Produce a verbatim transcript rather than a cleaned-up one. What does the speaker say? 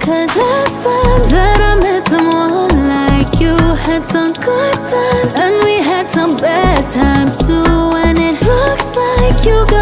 Cause last time that I met someone like you, had some good times and we had some bad times too. And it looks like you got